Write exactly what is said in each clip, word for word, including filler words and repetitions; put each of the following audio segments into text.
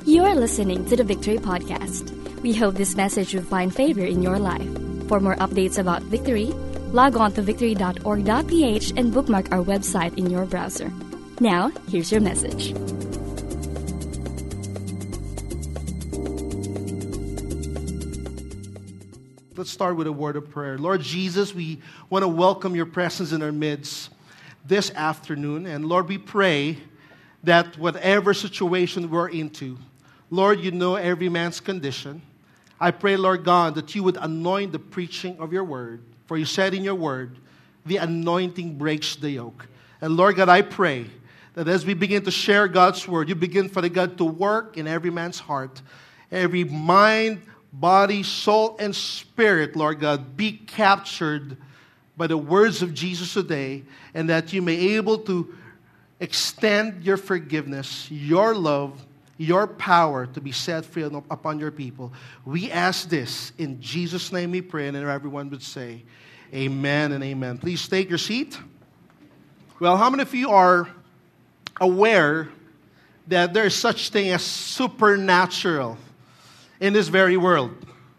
You are listening to the Victory Podcast. We hope this message will find favor in your life. For more updates about Victory, log on to victory dot org dot p h and bookmark our website in your browser. Now, here's your message. Let's start with a word of prayer. Lord Jesus, we want to welcome your presence in our midst this afternoon. And Lord, we pray that whatever situation we're into, Lord, you know every man's condition. I pray, Lord God, that you would anoint the preaching of your word. For you said in your word, the anointing breaks the yoke. And Lord God, I pray that as we begin to share God's word, you begin, Father God, to work in every man's heart, every mind, body, soul, and spirit, Lord God, be captured by the words of Jesus today, and that you may be able to extend your forgiveness, your love, your power to be set free upon your people. We ask this in Jesus' name we pray, and everyone would say amen and amen. Please take your seat. Well, how many of you are aware that there is such thing as supernatural in this very world?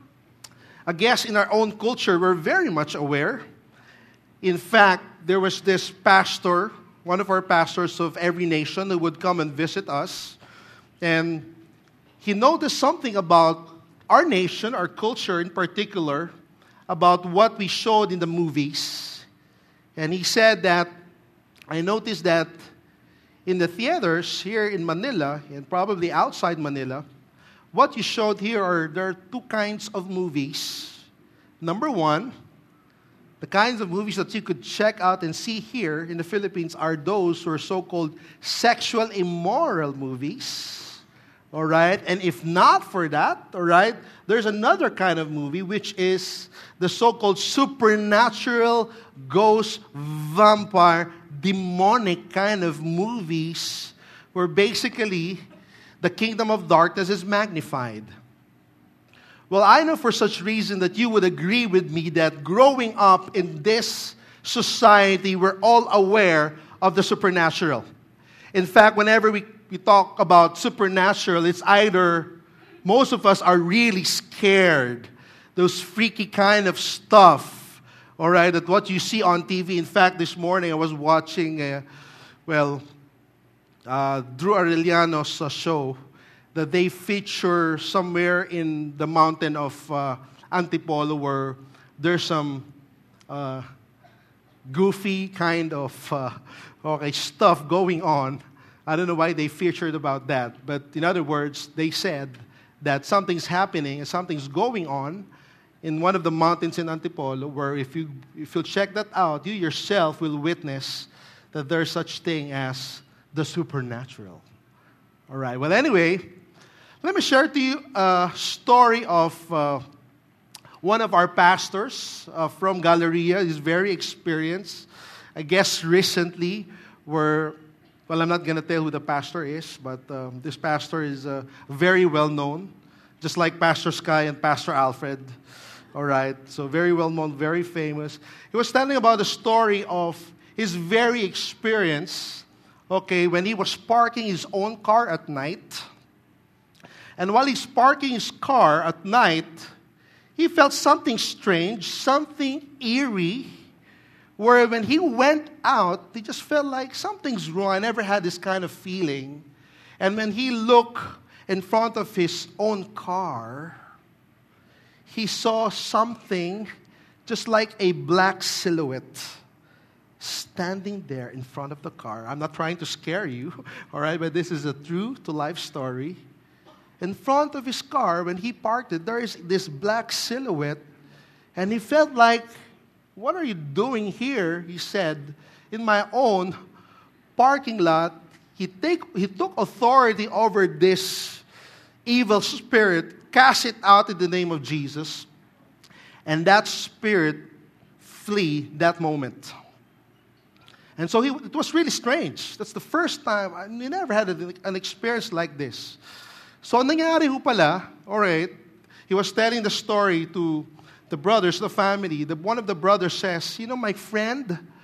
I guess in our own culture, we're very much aware. In fact, there was this pastor, one of our pastors of every nation, who would come and visit us. And he noticed something about our nation, our culture in particular, about what we showed in the movies. And he said that, I noticed that in the theaters here in Manila, and probably outside Manila, what you showed here are, there are two kinds of movies. Number one, the kinds of movies that you could check out and see here in the Philippines are those who are so-called sexual immoral movies. All right? And if not for that, all right, there's another kind of movie, which is the so-called supernatural, ghost, vampire, demonic kind of movies, where basically the kingdom of darkness is magnified. Well, I know for such reason that you would agree with me that growing up in this society, we're all aware of the supernatural. In fact, whenever we, we talk about supernatural, it's either most of us are really scared, those freaky kind of stuff, all right, that what you see on T V. In fact, this morning I was watching, uh, well, uh, Drew Arellano's uh, show, that they feature somewhere in the mountain of uh, Antipolo, where there's some uh, goofy kind of uh, okay, stuff going on. I don't know why they featured about that. But in other words, they said that something's happening and something's going on in one of the mountains in Antipolo, where if you if you check that out, you yourself will witness that there's such thing as the supernatural. All right. Well, anyway, let me share to you a story of uh, one of our pastors uh, from Galleria. He's very experienced. I guess recently, where, well, I'm not going to tell who the pastor is, but um, this pastor is uh, very well known, just like Pastor Sky and Pastor Alfred. All right, so very well known, very famous. He was telling about the story of his very experience, okay, when he was parking his own car at night. And while he's parking his car at night, he felt something strange, something eerie, where when he went out, he just felt like something's wrong. I never had this kind of feeling. And when he looked in front of his own car, he saw something just like a black silhouette standing there in front of the car. I'm not trying to scare you, all right, but this is a true-to-life story. In front of his car, when he parked it, there is this black silhouette, and he felt like, what are you doing here? He said, in my own parking lot. He, take, he took authority over this evil spirit, cast it out in the name of Jesus, and that spirit flee that moment. And so he, it was really strange. That's the first time, I mean, never had an, an experience like this. So, nangyari ho pala, all right, he was telling the story to the brothers, the family. The, one of the brothers says, you know, my friend,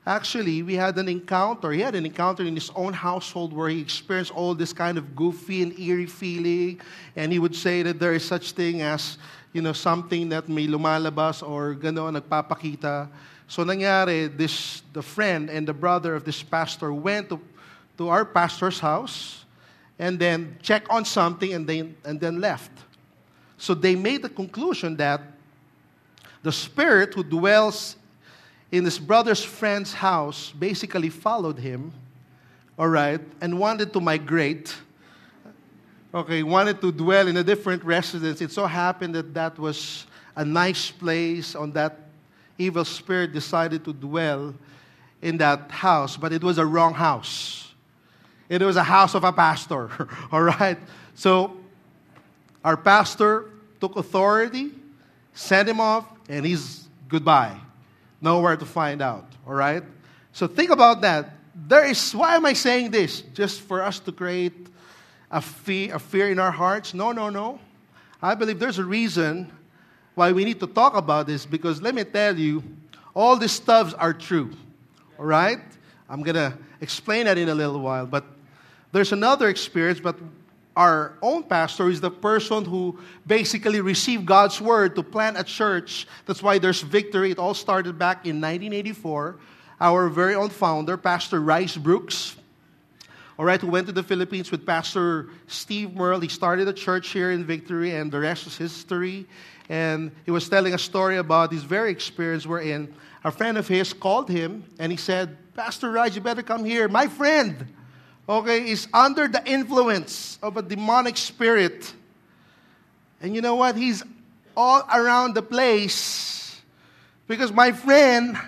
Actually, we had an encounter. He had an encounter in his own household where he experienced all this kind of goofy and eerie feeling. And he would say that there is such thing as, you know, something that may lumalabas or gano'n, nagpapakita. So nangyari, this, the friend and the brother of this pastor went to, to our pastor's house and then checked on something and then, and then left. So they made the conclusion that the spirit who dwells in his brother's friend's house basically followed him, all right, and wanted to migrate, okay, wanted to dwell in a different residence. It so happened that that was a nice place on that evil spirit decided to dwell in that house, but it was a wrong house. It was a house of a pastor, all right? So our pastor took authority, sent him off, and he's goodbye. Nowhere to find out, all right? So think about that. There is, why am I saying this? Just for us to create a fear, a fear in our hearts? No, no, no. I believe there's a reason why we need to talk about this, because let me tell you, all these stuffs are true, all right? I'm going to explain that in a little while, but there's another experience, but our own pastor is the person who basically received God's word to plant a church. That's why there's Victory. It all started back in nineteen eighty-four. Our very own founder, Pastor Rice Brooks, all right, who went to the Philippines with Pastor Steve Merle. He started a church here in Victory, and the rest is history. And he was telling a story about his very experience wherein a friend of his called him, and he said, Pastor Rice, you better come here. My friend, okay, is under the influence of a demonic spirit. And you know what? He's all around the place. Because my friend,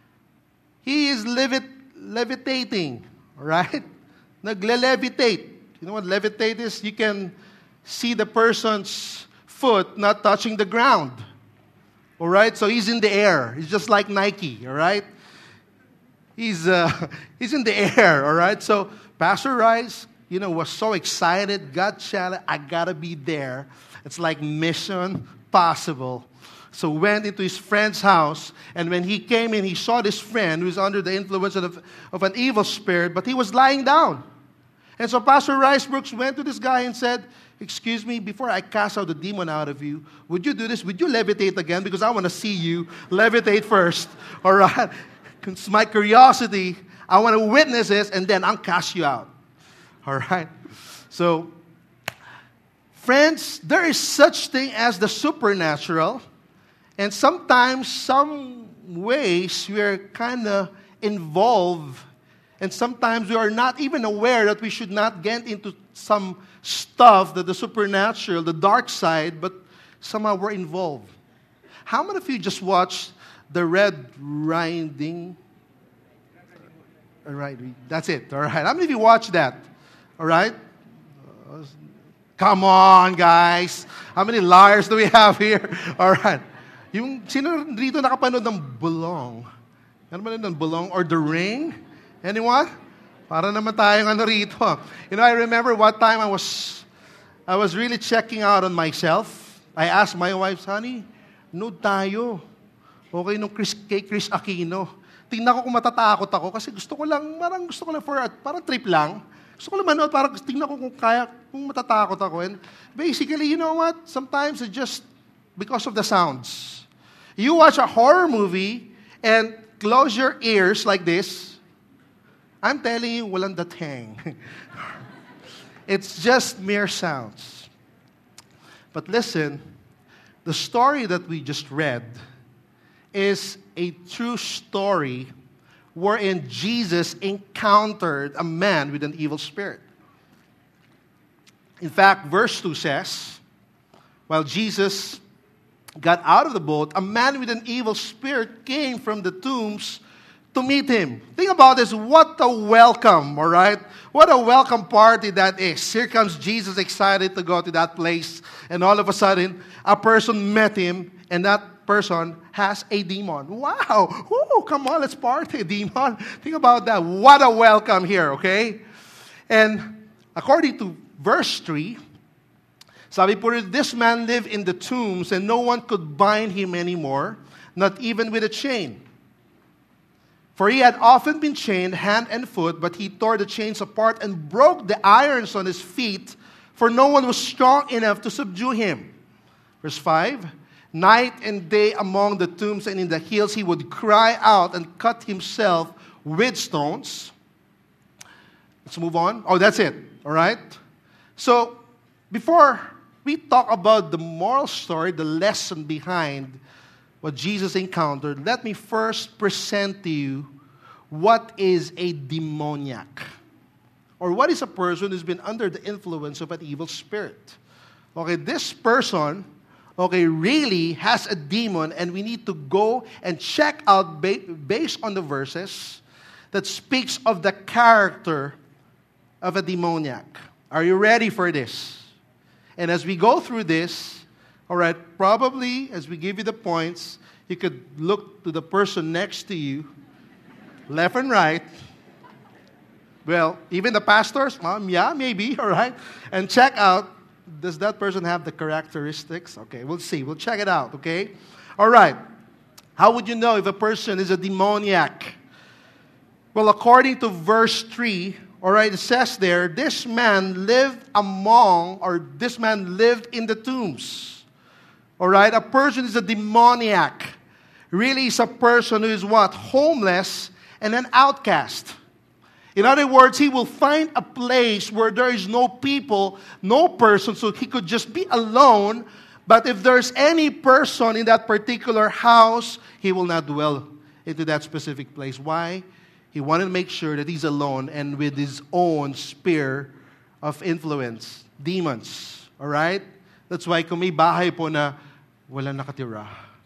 he is levit- levitating. All right? Nagle-levitate. You know what levitate is? You can see the person's foot not touching the ground. All right? So he's in the air. He's just like Nike. All right? He's, uh, he's in the air. All right? So Pastor Rice, you know, was so excited. God challenged, I gotta be there. It's like mission possible. So went into his friend's house, and when he came in, he saw this friend who was under the influence of, of an evil spirit, but he was lying down. And so Pastor Rice Brooks went to this guy and said, excuse me, before I cast out the demon out of you, would you do this? Would you levitate again? Because I want to see you levitate first. All right? It's my curiosity. I want to witness this, and then I'll cast you out. All right? So, friends, there is such thing as the supernatural. And sometimes, some ways, we are kind of involved. And sometimes we are not even aware that we should not get into some stuff that the supernatural, the dark side, but somehow we're involved. How many of you just watched the Red Riding? All right, that's it. All right. How many of you watched that? All right. Uh, come on, guys. How many liars do we have here? All right. Yung sino dito nakapanood ng Belong? Ano ba ng Belong or The Ring? Anyone? Para naman tayong ano rito. You know, I remember one time I was I was really checking out on myself. I asked my wife, honey, nude tayo. Okay, nung Chris, kay Chris Aquino. Tingnan ko kung matatakot ako kasi gusto ko lang, parang gusto ko lang for, parang trip lang. Gusto ko lang manood, parang tingnan ko kung kaya, kung matatakot ako. And basically, you know what? Sometimes it's just because of the sounds. You watch a horror movie and close your ears like this. I'm telling you, walang dating. It's just mere sounds. But listen, the story that we just read is a true story wherein Jesus encountered a man with an evil spirit. In fact, verse two says, while Jesus got out of the boat, a man with an evil spirit came from the tombs to meet him. Think about this. What a welcome, all right? What a welcome party that is. Here comes Jesus excited to go to that place. And all of a sudden, a person met him, and that person has a demon. Wow. Woo, come on, let's party, demon. Think about that. What a welcome here, okay? And according to verse three, sabi po rin, this man lived in the tombs and no one could bind him anymore, not even with a chain. For he had often been chained hand and foot, but he tore the chains apart and broke the irons on his feet, for no one was strong enough to subdue him. Verse five, night and day among the tombs and in the hills he would cry out and cut himself with stones. Let's move on. Oh, that's it. All right? So, before we talk about the moral story, the lesson behind what Jesus encountered, let me first present to you what is a demoniac. Or what is a person who's been under the influence of an evil spirit. Okay, this person, okay, really has a demon, and we need to go and check out ba- based on the verses that speaks of the character of a demoniac. Are you ready for this? And as we go through this, all right, probably as we give you the points, you could look to the person next to you, left and right. Well, even the pastors, mom, yeah, maybe, all right, and check out, does that person have the characteristics? Okay, we'll see. We'll check it out, okay? All right. How would you know if a person is a demoniac? Well, according to verse three, all right, it says there, this man lived among, or this man lived in the tombs. All right, a person is a demoniac. Really is a person who is what? Homeless and an outcast. In other words, he will find a place where there is no people, no person, so he could just be alone. But if there's any person in that particular house, he will not dwell into that specific place. Why? He wanted to make sure that he's alone and with his own sphere of influence, demons. All right? That's why kung may bahay po na wala nakatira,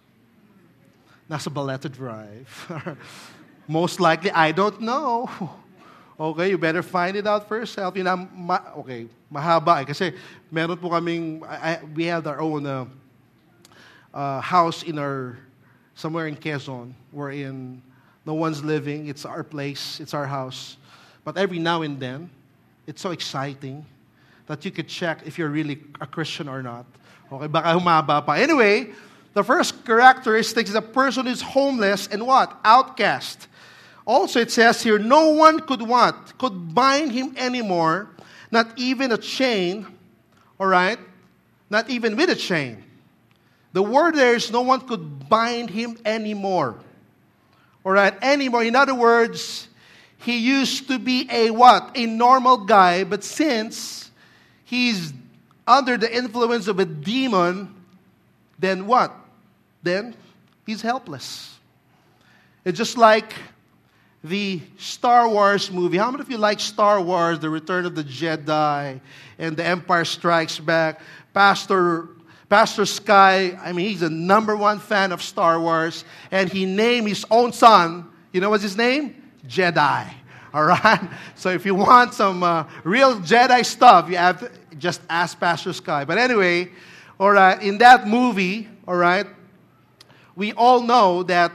nasa Baleta Drive. Most likely, I don't know. Okay, you better find it out for yourself. You know, ma- okay, mahaba eh. Kasi meron po kaming, I, I, we have our own uh, uh, house in our, somewhere in Quezon, wherein no one's living. It's our place. It's our house. But every now and then, it's so exciting that you could check if you're really a Christian or not. Okay, baka humaba pa. Anyway, the first characteristic is a person who's homeless and what? Outcast. Also, it says here, no one could what? Could bind him anymore. Not even a chain. All right? Not even with a chain. The word there is no one could bind him anymore. All right, anymore. In other words, he used to be a what? A normal guy, but since he's under the influence of a demon, then what? Then he's helpless. It's just like the Star Wars movie. How many of you like Star Wars, The Return of the Jedi, and The Empire Strikes Back? Pastor Pastor Sky, I mean, he's a number one fan of Star Wars, and he named his own son, you know what's his name? Jedi. All right? So if you want some uh, real Jedi stuff, you have to just ask Pastor Sky. But anyway, all right, in that movie, all right, we all know that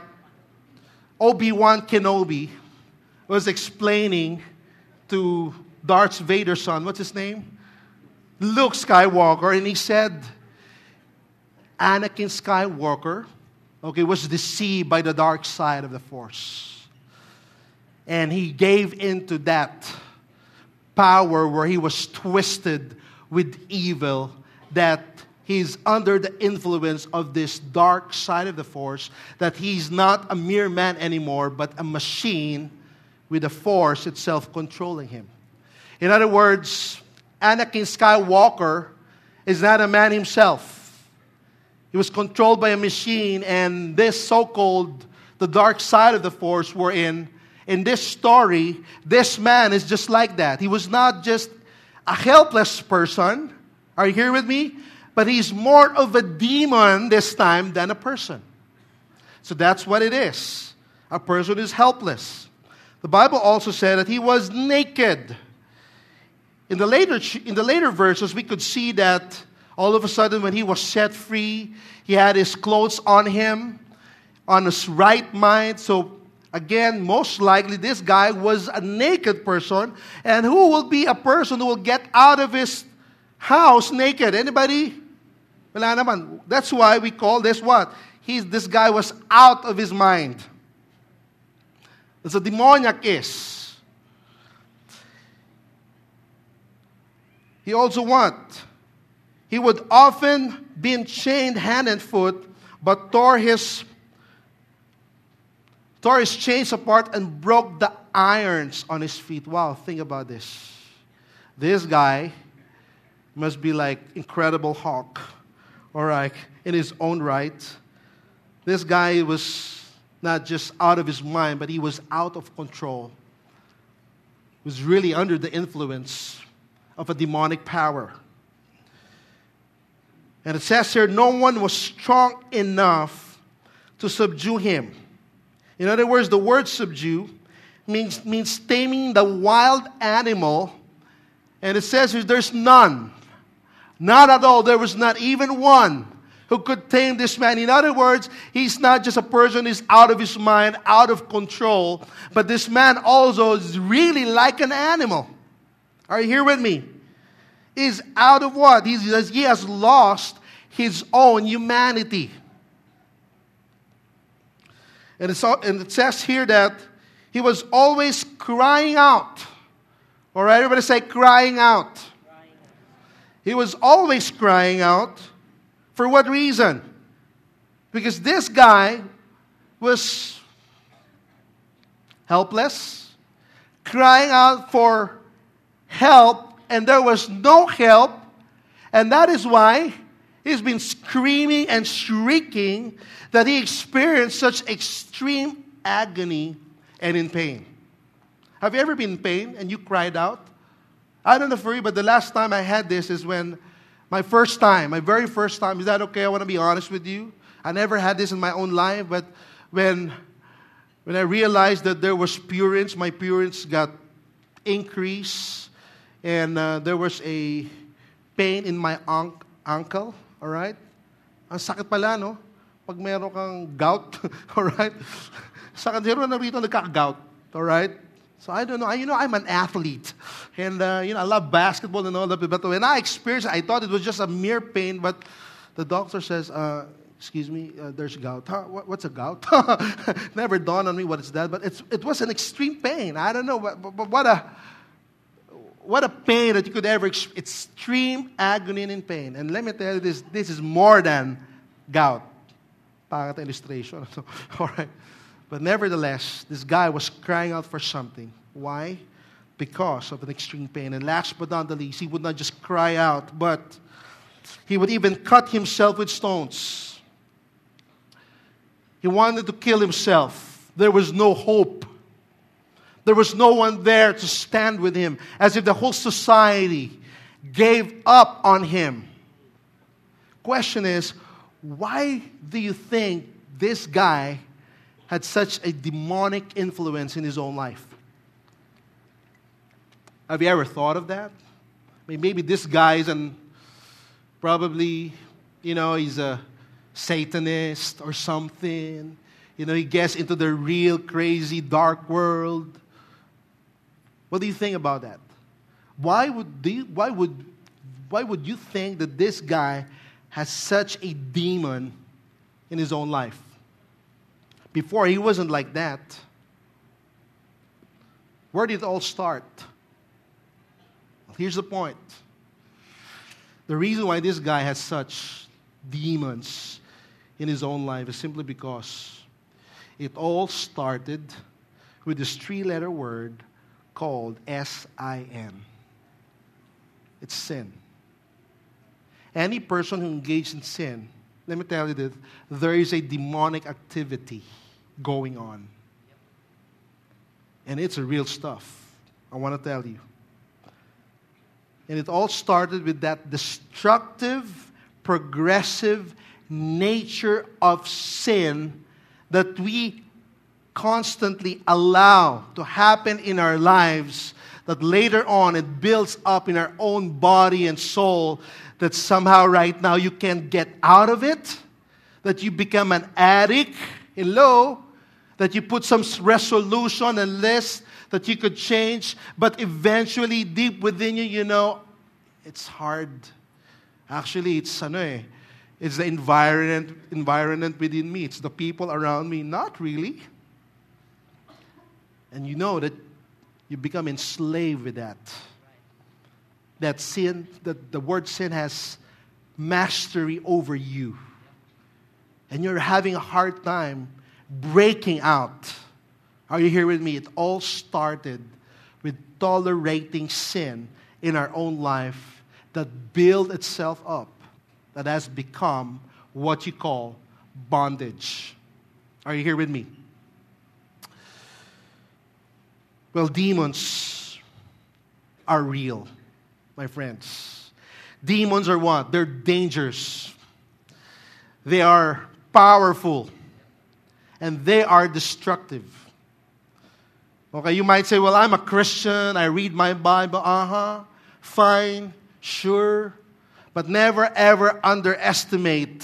Obi-Wan Kenobi was explaining to Darth Vader's son, what's his name? Luke Skywalker, and he said, Anakin Skywalker, okay, was deceived by the dark side of the Force. And he gave into that power where he was twisted with evil, that he's under the influence of this dark side of the Force, that he's not a mere man anymore, but a machine with the Force itself controlling him. In other words, Anakin Skywalker is not a man himself. He was controlled by a machine, and this so-called the dark side of the Force we're in, in this story, this man is just like that. He was not just a helpless person. Are you here with me? But he's more of a demon this time than a person. So that's what it is. A person is helpless. The Bible also said that he was naked. In the later, in the later verses, we could see that all of a sudden, when he was set free, he had his clothes on him, on his right mind. So, again, most likely, this guy was a naked person. And who will be a person who will get out of his house naked? Anybody? Wala naman. That's why we call this what? He's, this guy was out of his mind. That's a demoniac is. He also what? He would often be chained hand and foot, but tore his tore his chains apart and broke the irons on his feet. Wow, think about this. This guy must be like Incredible Hulk, all right, in his own right. This guy was not just out of his mind, but he was out of control. He was really under the influence of a demonic power. And it says here, no one was strong enough to subdue him. In other words, the word subdue means, means taming the wild animal. And it says here, there's none. Not at all. There was not even one who could tame this man. In other words, he's not just a person who's out of his mind, out of control. But this man also is really like an animal. Are you here with me? He's out of what? He's, he has lost his own humanity. And, it's, and it says here that he was always crying out. All right, everybody say crying out. Crying. He was always crying out. For what reason? Because this guy was helpless, crying out for help, and there was no help. And that is why he's been screaming and shrieking that he experienced such extreme agony and in pain. Have you ever been in pain and you cried out? I don't know for you, but the last time I had this is when my first time, my very first time. Is that okay? I want to be honest with you. I never had this in my own life, but when, when I realized that there was purines, my purines got increased, and uh, there was a pain in my un- ankle, all right? Ang sakit pala, no? Pag meron kang gout, all right? Sakit, zero na rito nagkaka-gout, all right? So I don't know. I, you know, I'm an athlete. And, uh, you know, I love basketball and all that. But when I experienced it, I thought it was just a mere pain. But the doctor says, uh, excuse me, uh, there's gout. Huh? What, what's a gout? Never dawned on me what is that. But it's, it was an extreme pain. I don't know. But, but, but what a what a pain that you could ever experience. Extreme agony and pain. And let me tell you this. This is more than gout. Pangat illustration. All right. But nevertheless, this guy was crying out for something. Why? Because of an extreme pain. And last but not the least, he would not just cry out, but he would even cut himself with stones. He wanted to kill himself. There was no hope. There was no one there to stand with him, as if the whole society gave up on him. Question is, why do you think this guy had such a demonic influence in his own life? Have you ever thought of that? I mean, maybe this guy is an, probably, you know, he's a Satanist or something. You know, he gets into the real crazy dark world. What do you think about that? Why would do you, why would why would you think that this guy has such a demon in his own life? Before, he wasn't like that. Where did it all start? Well, here's the point. The reason why this guy has such demons in his own life is simply because it all started with this three-letter word called S I N. It's sin. Any person who engaged in sin, let me tell you this, there is a demonic activity going on. And it's a real stuff. I want to tell you. And it all started with that destructive, progressive nature of sin that we constantly allow to happen in our lives, that later on it builds up in our own body and soul, that somehow right now you can't get out of it, that you become an addict. Hello? That you put some resolution and list that you could change, but eventually deep within you, you know, it's hard. Actually, it's ano eh, it's the environment, environment within me. It's the people around me. Not really. And you know that you become enslaved with that. That sin, that the word sin has mastery over you. And you're having a hard time breaking out. Are you here with me? It all started with tolerating sin in our own life that built itself up, that has become what you call bondage. Are you here with me? Well, demons are real, my friends. Demons are what? They're dangerous. They are powerful. And they are destructive. Okay, you might say, well, I'm a Christian. I read my Bible. Uh-huh. Fine. Sure. But never, ever underestimate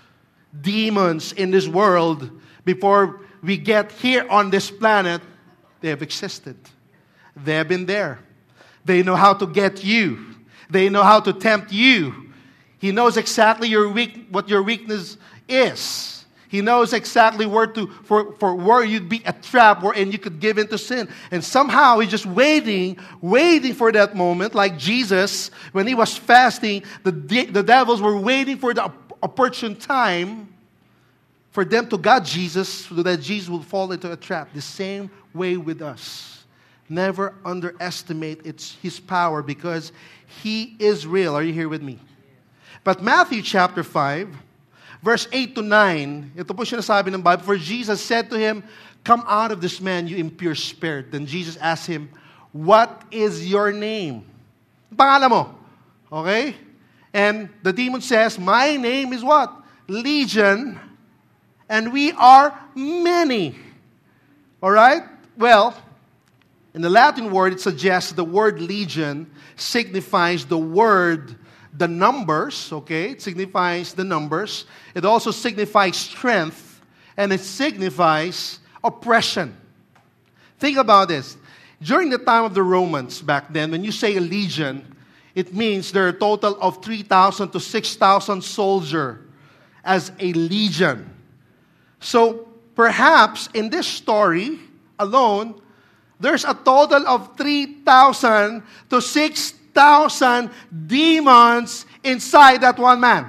demons in this world. Before we get here on this planet, they have existed. They have been there. They know how to get you. They know how to tempt you. He knows exactly your weak, what your weakness is. He knows exactly where to for, for where you'd be a trap wherein you could give into sin. And somehow he's just waiting, waiting for that moment, like Jesus, when he was fasting, the, the devils were waiting for the opportune time for them to God Jesus, so that Jesus will fall into a trap. The same way with us. Never underestimate its, His power, because He is real. Are you here with me? But Matthew chapter five, verse eight to nine, ito po sinasabi ng Bible, for Jesus said to him, come out of this man, you impure spirit. Then Jesus asked him, what is your name? Pangalan mo. Okay? And the demon says, my name is what? Legion. And we are many. All right? Well, in the Latin word, it suggests the word legion signifies the word, the numbers, okay? It signifies the numbers. It also signifies strength, and it signifies oppression. Think about this. During the time of the Romans back then, when you say a legion, it means there are a total of three thousand to six thousand soldiers as a legion. So, perhaps in this story alone, there's a total of three thousand to six thousand demons inside that one man.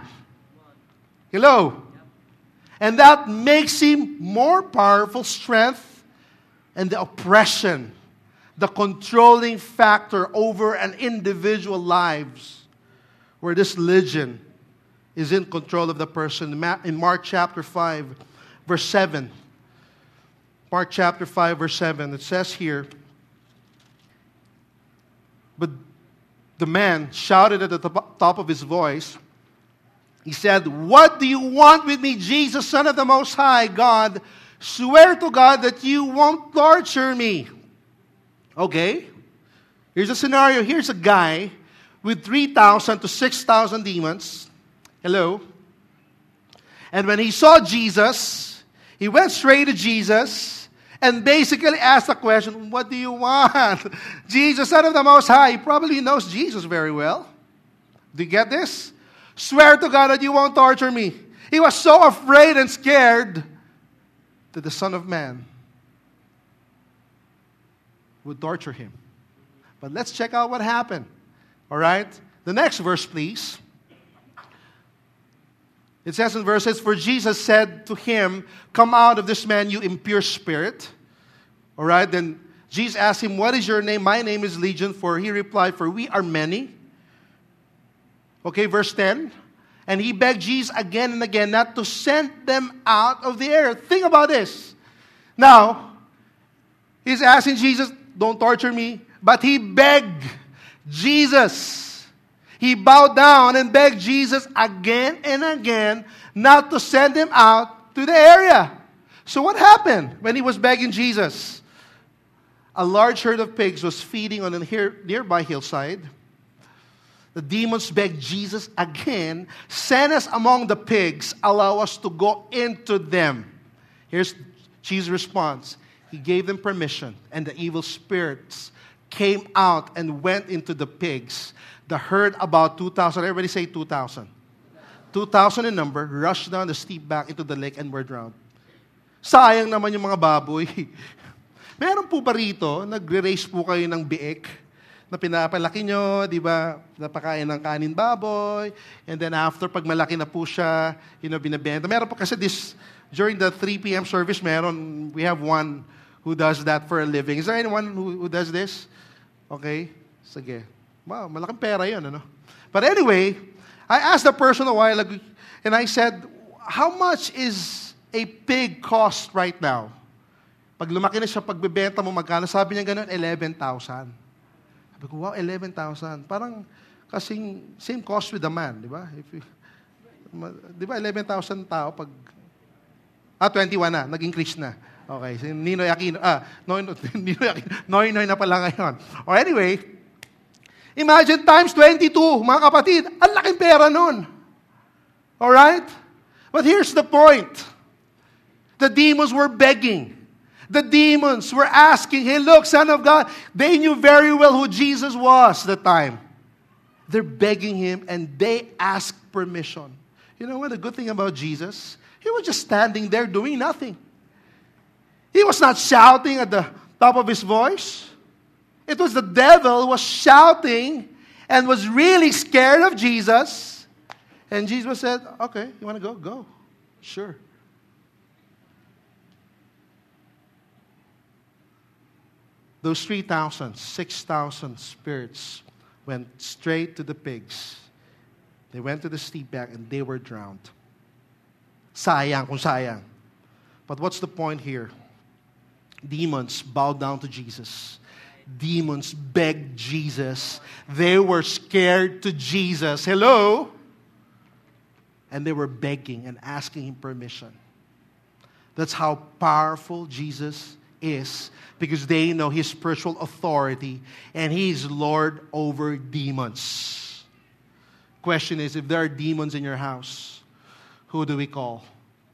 Hello? And that makes him more powerful strength, and the oppression, the controlling factor over an individual lives, where this legion is in control of the person. In Mark chapter five, verse seven. Mark chapter five, verse seven. It says here, but the man shouted at the top of his voice. He said, what do you want with me, Jesus, Son of the Most High God? Swear to God that you won't torture me. Okay. Here's a scenario. Here's a guy with three thousand to six thousand demons. Hello. And when he saw Jesus, he went straight to Jesus and basically asked the question, what do you want? Jesus, Son of the Most High. He probably knows Jesus very well. Do you get this? Swear to God that you won't torture me. He was so afraid and scared that the Son of Man would torture him. But let's check out what happened. All right? The next verse, please. It says in verses, for Jesus said to him, come out of this man, you impure spirit. All right? Then Jesus asked him, what is your name? My name is Legion. For he replied, for we are many. Okay, verse ten. And he begged Jesus again and again not to send them out of the area. Think about this. Now, he's asking Jesus, don't torture me. But he begged Jesus. He bowed down and begged Jesus again and again not to send him out to the area. So what happened when he was begging Jesus? A large herd of pigs was feeding on a nearby hillside. The demons begged Jesus again, send us among the pigs, allow us to go into them. Here's Jesus' response. He gave them permission, and the evil spirits came out and went into the pigs. The herd, about two thousand, everybody say two thousand. two thousand in number, rushed down the steep bank into the lake and were drowned. Sayang naman yung mga baboy. Meron po ba rito, nagre-raise po kayo ng biik na pinapalaki nyo, di ba, napakain ng kanin baboy, and then after, pag malaki na po siya, you know, binabenta. Meron po kasi this, during the three p.m. service, meron, we have one who does that for a living. Is there anyone who, who does this? Okay, sige. Wow, malaking pera yun, ano? But anyway, I asked the person a while ago, and I said, how much is a pig cost right now? Pag lumaki na siya, pagbebenta mo, magkano? Sabi niya ganun, eleven thousand. Sabi ko, wow, eleven thousand. Parang kasing same cost with a man, di ba? If you, di ba, eleven thousand tao pag... Ah, twenty-one na, nag-increase na. Okay, si Ninoy Aquino, ah, Noy, Ninoy Aquino, Noy, Noy na pala ngayon. Or anyway, imagine times twenty-two, mga kapatid, ang laking pera nun. Alright? But here's the point. The demons were begging. The demons were asking, hey, look, Son of God, they knew very well who Jesus was at the time. They're begging him, and they asked permission. You know what the good thing about Jesus? He was just standing there doing nothing. He was not shouting at the top of his voice. It was the devil who was shouting and was really scared of Jesus. And Jesus said, okay, you want to go? Go. Sure. Those three thousand, six thousand spirits went straight to the pigs. They went to the steep bank and they were drowned. Sayang kung sayang. But what's the point here? Demons bowed down to Jesus. Demons begged Jesus. They were scared to Jesus. Hello? And they were begging and asking him permission. That's how powerful Jesus is, because they know his spiritual authority and he is Lord over demons. Question is, if there are demons in your house, who do we call?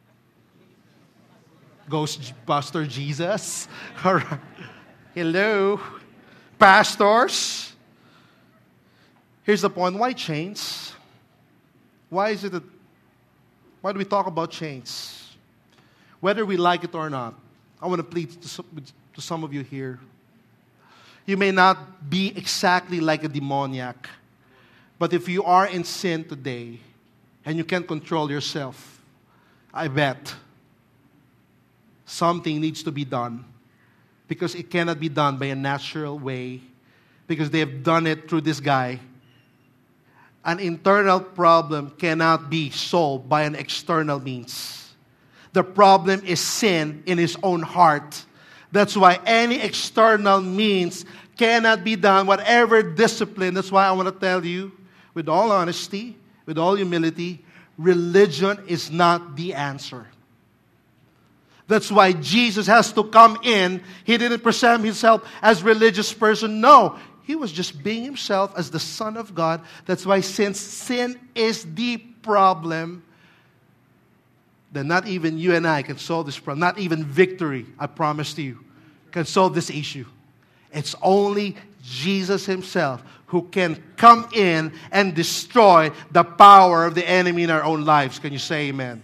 Ghostbuster Jesus? All right. Hello? Pastors? Here's the point. Why chains? Why is it that, why do we talk about chains? Whether we like it or not, I want to plead to some, to some of you here. You may not be exactly like a demoniac, but if you are in sin today and you can't control yourself, I bet something needs to be done, because it cannot be done by a natural way, because they have done it through this guy. An internal problem cannot be solved by an external means. The problem is sin in his own heart. That's why any external means cannot be done, whatever discipline. That's why I want to tell you, with all honesty, with all humility, religion is not the answer. That's why Jesus has to come in. He didn't present himself as a religious person. No, he was just being himself as the Son of God. That's why, since sin is the problem, then not even you and I can solve this problem. Not even victory, I promise to you, can solve this issue. It's only Jesus himself who can come in and destroy the power of the enemy in our own lives. Can you say amen?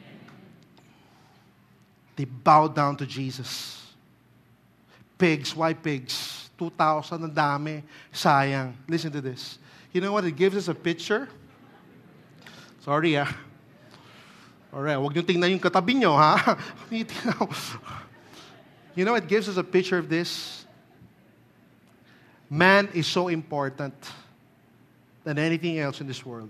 They bowed down to Jesus. Pigs, why pigs? two thousand, ang dami. Sayang. Listen to this. You know what? It gives us a picture. Sorry, ah. Alright, huwag niyo tingnan yung katabi niyo, ha? You know, it gives us a picture of this. Man is so important than anything else in this world.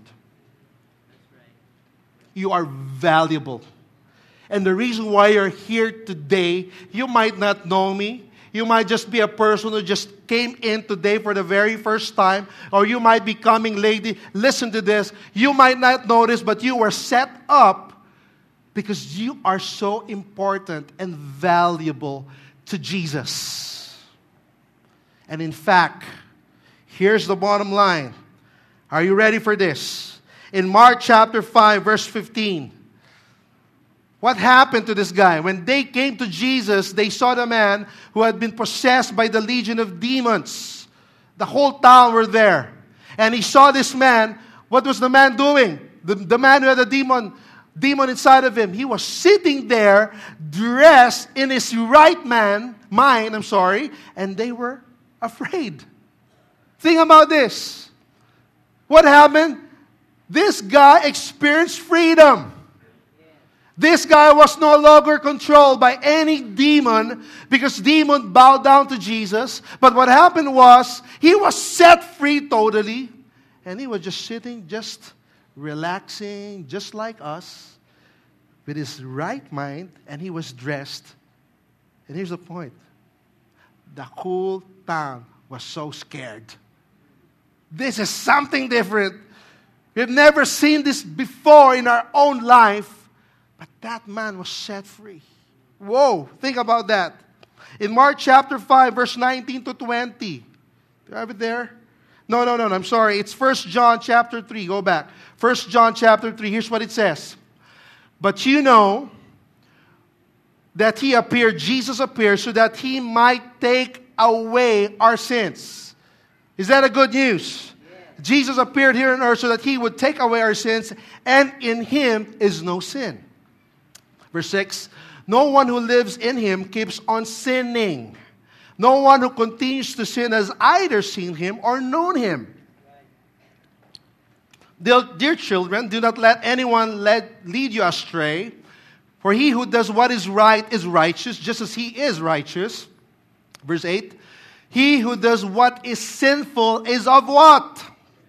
You are valuable. And the reason why you're here today, you might not know me. You might just be a person who just came in today for the very first time. Or you might be coming late. Listen to this. You might not notice, but you were set up because you are so important and valuable to Jesus. And in fact, here's the bottom line. Are you ready for this? In Mark chapter five, verse fifteen, what happened to this guy? When they came to Jesus, they saw the man who had been possessed by the legion of demons. The whole town were there. And he saw this man. What was the man doing? The, the man who had a demon demon inside of him. He was sitting there, dressed in his right man, mind, I'm sorry, and they were afraid. Think about this. What happened? This guy experienced freedom. This guy was no longer controlled by any demon because demon bowed down to Jesus. But what happened was he was set free totally. And he was just sitting, just relaxing, just like us, with his right mind. And he was dressed. And here's the point. The whole town was so scared. This is something different. We've never seen this before in our own life. But that man was set free. Whoa, think about that. In Mark chapter five, verse nineteen to twenty. Do you have it there? No, no, no, no, I'm sorry. It's First John chapter three. Go back. First John chapter three. Here's what it says. But you know that he appeared, Jesus appeared, so that he might take away our sins. Is that a good news? Yeah. Jesus appeared here on earth so that he would take away our sins, and in him is no sin. Verse six, no one who lives in him keeps on sinning. No one who continues to sin has either seen him or known him. Dear, dear children, do not let anyone lead, lead you astray. For he who does what is right is righteous, just as he is righteous. Verse eight, he who does what is sinful is of what?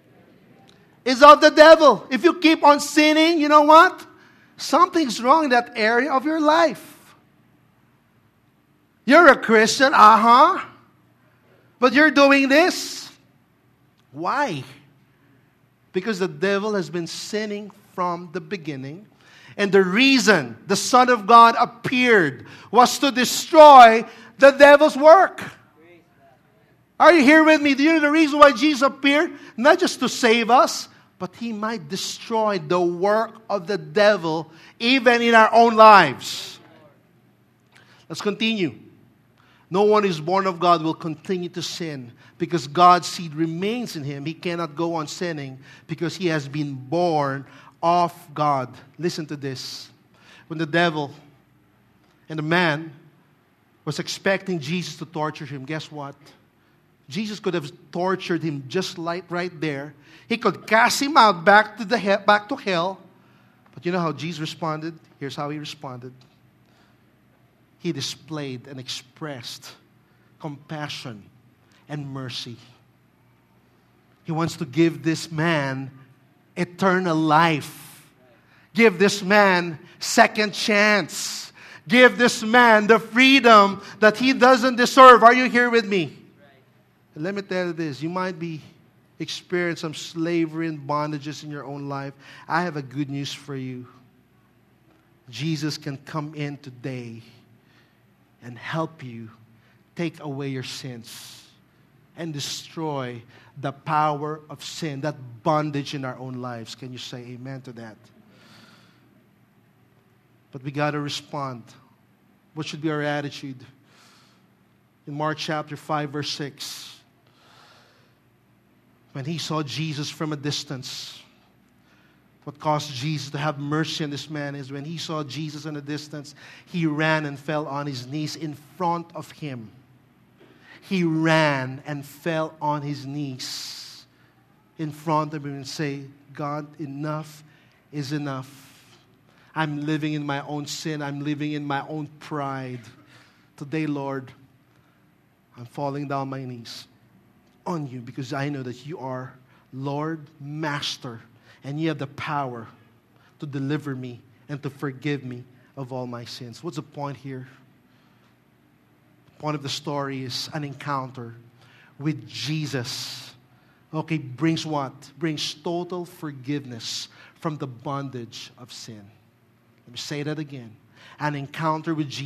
Is of the devil. If you keep on sinning, you know what? Something's wrong in that area of your life. You're a Christian, uh-huh. But you're doing this. Why? Because the devil has been sinning from the beginning. And the reason the Son of God appeared was to destroy the devil's work. Are you here with me? Do you know the reason why Jesus appeared? Not just to save us, but he might destroy the work of the devil even in our own lives. Let's continue. No one who is born of God will continue to sin because God's seed remains in him. He cannot go on sinning because he has been born of God. Listen to this. When the devil and the man was expecting Jesus to torture him, guess what? Jesus could have tortured him just like right there. He could cast him out back to the he- back to hell. But you know how Jesus responded? Here's how he responded. He displayed and expressed compassion and mercy. He wants to give this man eternal life. Give this man second chance. Give this man the freedom that he doesn't deserve. Are you here with me? Let me tell you this, you might be experiencing some slavery and bondages in your own life. I have a good news for you. Jesus can come in today and help you take away your sins and destroy the power of sin, that bondage in our own lives. Can you say amen to that? But we got to respond. What should be our attitude? In Mark chapter five, verse six. When he saw Jesus from a distance, what caused Jesus to have mercy on this man is when he saw Jesus in a distance, he ran and fell on his knees in front of him. He ran and fell on his knees in front of him and say, God, enough is enough. I'm living in my own sin. I'm living in my own pride. Today, Lord, I'm falling down my knees on you because I know that you are Lord, Master, and you have the power to deliver me and to forgive me of all my sins. What's the point here? The point of the story is an encounter with Jesus. Okay, brings what? Brings total forgiveness from the bondage of sin. Let me say that again. An encounter with Jesus